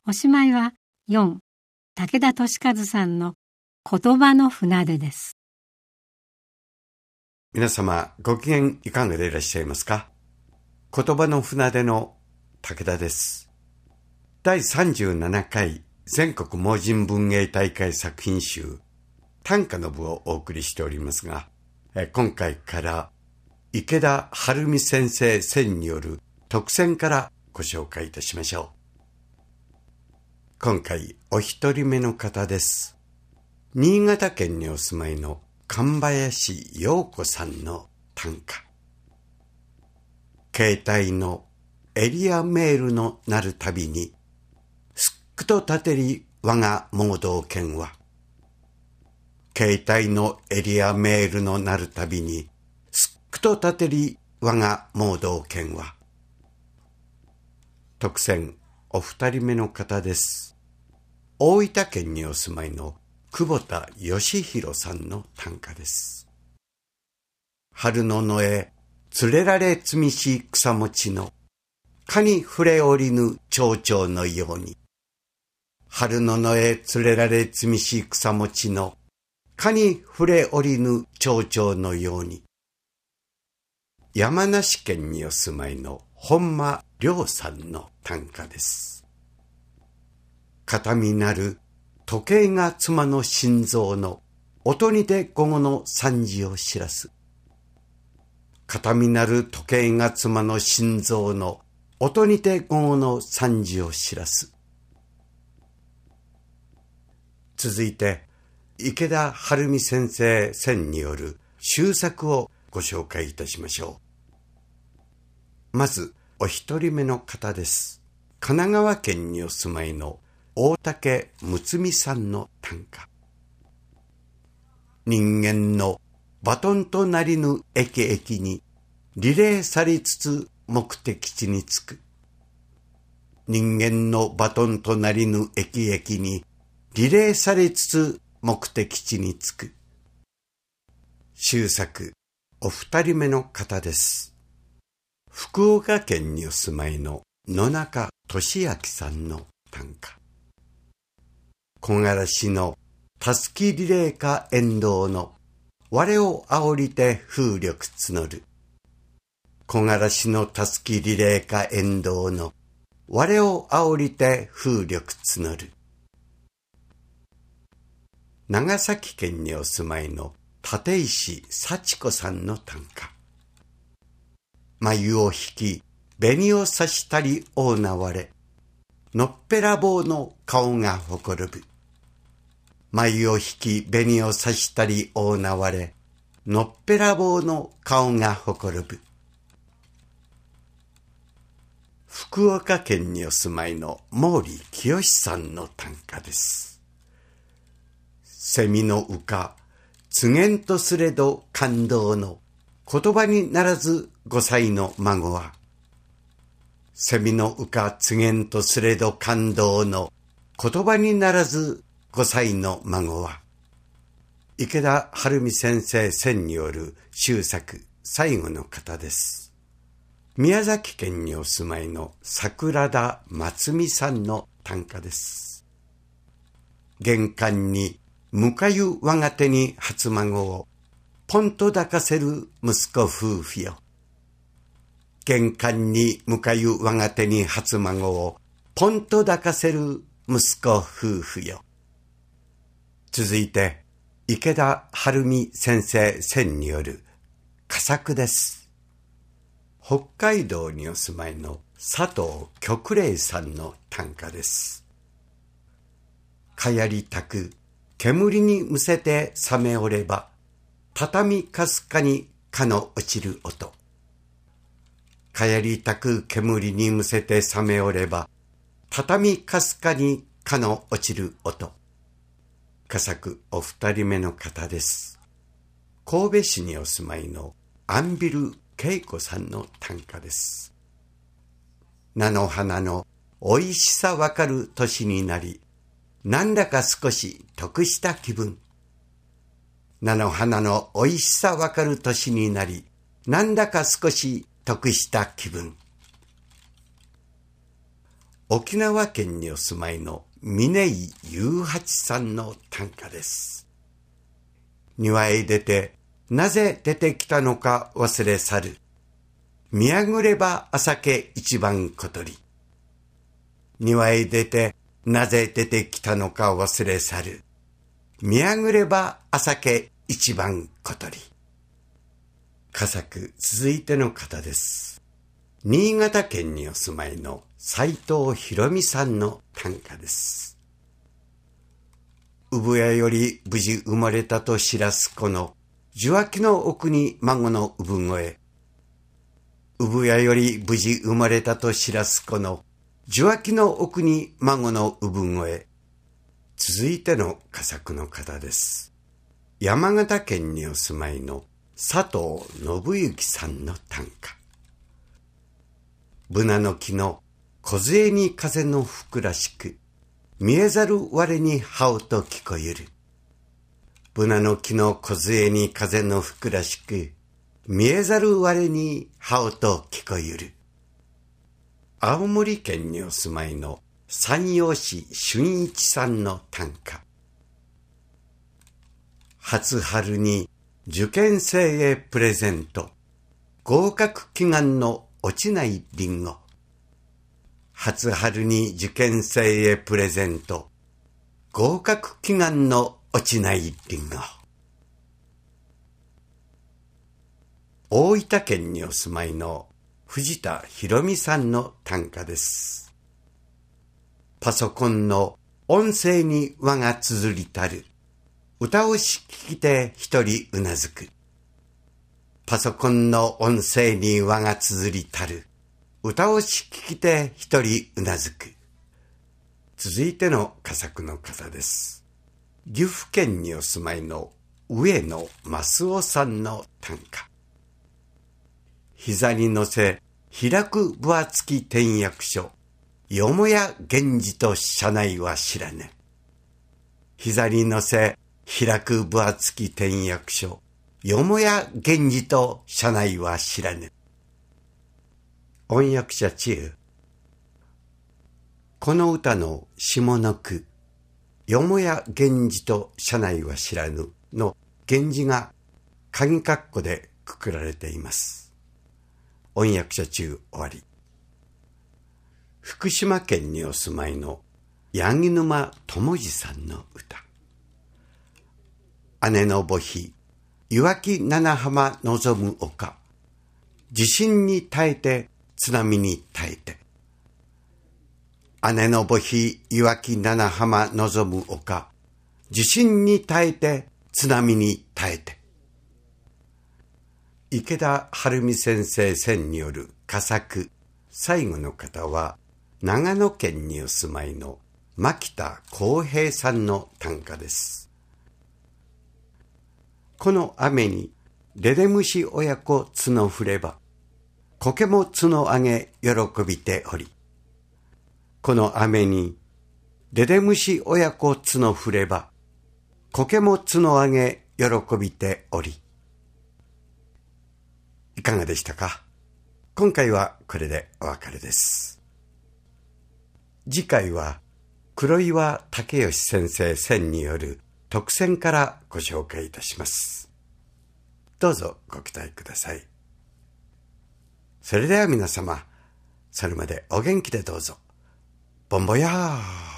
おしまいは4、武田俊和さんの言葉の船出です。 皆様ご機嫌いかがでいらっしゃいますか？言葉の船出の武田です。第37回全国盲人文芸大会作品集短歌の部をお送りしておりますが、今回から池田晴美先生選による特選からご紹介いたしましょう。今回お一人目の方です。新潟県にお住まいの神林陽子さんの短歌。携帯のエリアメールのなるたびにすっくと立てり我が盲導犬は。携帯のエリアメールのなるたびにすっくと立てり我が盲導犬は。特選お二人目の方です。大分県にお住まいの久保田義弘さんの短歌です。春の野へ連れられ積みし草餅の蚊に触れおりぬ蝶々のように。春の野へ連れられ積みし草餅の蚊に触れおりぬ蝶々のように。山梨県にお住まいの本間良さんの短歌です。形見なる時計が妻の心臓の音にて午後の3時を知らす。形見なる時計が妻の心臓の音にて午後の3時を知らす。続いて池田晴美先生選による習作をご紹介いたしましょう。まずお一人目の方です。神奈川県にお住まいの大竹睦美さんの短歌。人間のバトンとなりぬ駅々にリレーされつつ目的地に着く。人間のバトンとなりぬ駅々にリレーされつつ目的地に着く。習作お二人目の方です。福岡県にお住まいの野中俊明さんの短歌。木枯らしのたすきリレーか沿道の我を煽りて風力募る。木枯らしのたすきリレーか沿道の我を煽りて風力募る。長崎県にお住まいの立石幸子さんの短歌。眉を引き紅を差したり大縄れ、のっぺらぼうの顔がほころぶ。眉を引き紅を差したり大縄れ、のっぺらぼうの顔がほころぶ。福岡県にお住まいの毛利清さんの短歌です。蝉の羽化つげんとすれど感動の言葉にならず5歳の孫は。蝉の羽化つげんとすれど感動の言葉にならず5歳の孫は。池田晴美先生選による習作最後の方です。宮崎県にお住まいの桜田松美さんの短歌です。玄関に向かゆ我が手に初孫をポンと抱かせる息子夫婦よ。玄関に向かゆ我が手に初孫をポンと抱かせる息子夫婦よ。続いて池田晴美先生選による佳作です。北海道にお住まいの佐藤旭麗さんの短歌です。かやりたく煙にむせて冷めおれば、畳かすかに蚊の落ちる音。かやりたく煙にむせて冷めおれば、畳かすかに蚊の落ちる音。佳作お二人目の方です。神戸市にお住まいのアンビル恵子さんの短歌です。菜の花のおいしさわかる年になり、なんだか少し得した気分。菜の花のおいしさわかる年になり、なんだか少し得した気分。 沖縄県にお住まいの峰井雄八さんの短歌です。庭へ出て、なぜ出てきたのか忘れ去る。見やぐれば朝け一番小鳥。庭へ出て、なぜ出てきたのか忘れ去る。見やぐれば朝け一番小鳥。佳作、続いての方です。新潟県にお住まいの斉藤博美さんの短歌です。産屋より無事生まれたと知らす子の受話器の奥に孫の産声。産屋より無事生まれたと知らす子の受話器の奥に孫の産声。続いての佳作の方です。山形県にお住まいの佐藤信之さんの短歌。ブナの木の梢に風の吹くらしく、見えざる我に羽音と聞こえる。ブナの木の梢に風の吹くらしく、見えざる我に羽音と聞こえる。青森県にお住まいの山陽市俊一さんの短歌。初春に受験生へプレゼント。合格祈願の落ちないリンゴ。初春に受験生へプレゼント。合格祈願の落ちないリンゴ。大分県にお住まいの藤田博美さんの短歌です。パソコンの音声に輪が綴りたる。歌をし聞きて一人うなずく。パソコンの音声に輪が綴りたる。歌をし聞きて一人うなずく。続いての佳作の方です。岐阜県にお住まいの上野益夫さんの短歌。膝に乗せ開く分厚き典訳書。よもや源氏と社内は知らぬ。膝に乗せ開く分厚き典訳書。よもや源氏と社内は知らぬ。音訳者中。この歌の下の句、よもや源氏と社内は知らぬの源氏が鍵括弧でくくられています。音訳者中終わり。福島県にお住まいの八木沼智次さんの歌。姉の母妃、岩木七浜望む丘。地震に耐えて、津波に耐えて。姉の母妃、岩木七浜望む丘。地震に耐えて、津波に耐えて。池田晴美先生選による佳作。最後の方は、長野県にお住まいの牧田康平さんの短歌です。この雨にレレムシ親子角振れば、苔も角上げ喜びており。この雨にレレムシ親子角振れば、苔も角上げ喜びており。いかがでしたか？今回はこれでお別れです。次回は黒岩武義先生選による特選からご紹介いたします。どうぞご期待ください。それでは皆様、それまでお元気でどうぞ。ボンボヤー。